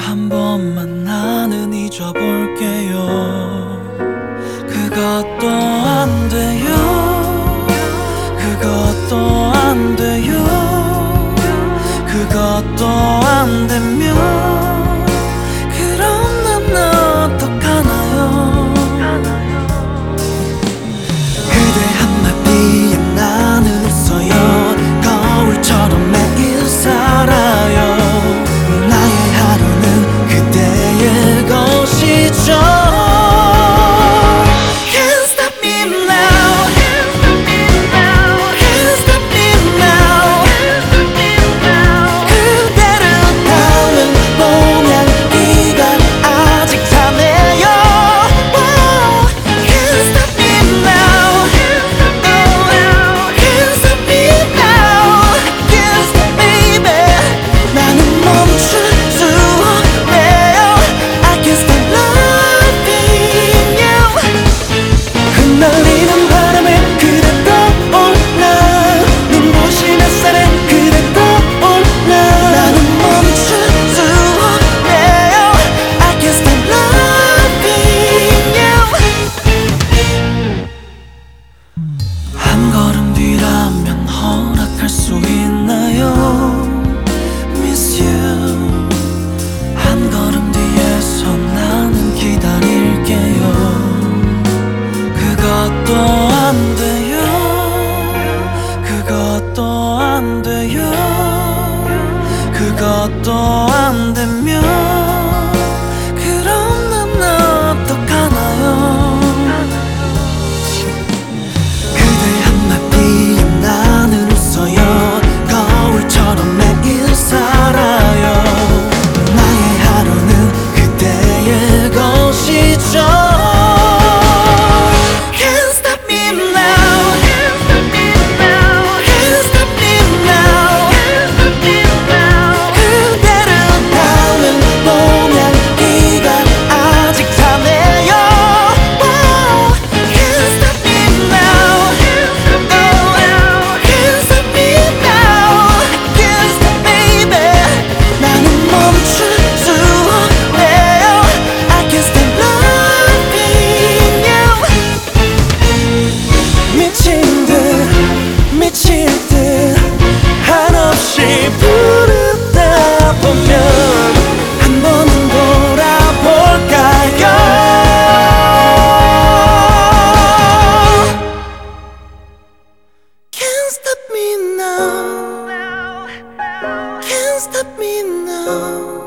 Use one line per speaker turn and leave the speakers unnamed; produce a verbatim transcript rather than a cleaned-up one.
한 번만 나는 잊어볼게요. 그것도 안 돼요. 그것도 안 돼요. 그것도 안 되면 그럼 난 어떡하나요? 그대 한마디에 나는 웃어요. 거울처럼 매일 살아요. 나의 하루는 그대의 것이죠. 한 걸음 뒤라면 허락할 수 있나요? Miss you. 한 걸음 뒤에서 나는 기다릴게요. 그것도 안 돼요. 그것도 안 돼요. 그것도 안 되면 그럼 난 어떡하나요? 거울처럼 매일 살아요. 나의 하루는 그대의 것이죠. Can't stop me now. Can't stop me now. 그대를 닮은 모양이가 아직 자네요. Can't stop me now. Can't stop me now. 미친 듯 미칠 듯 한없이 부르다 보면 한 번은 돌아볼까요? Can't stop me now. Can't stop me now.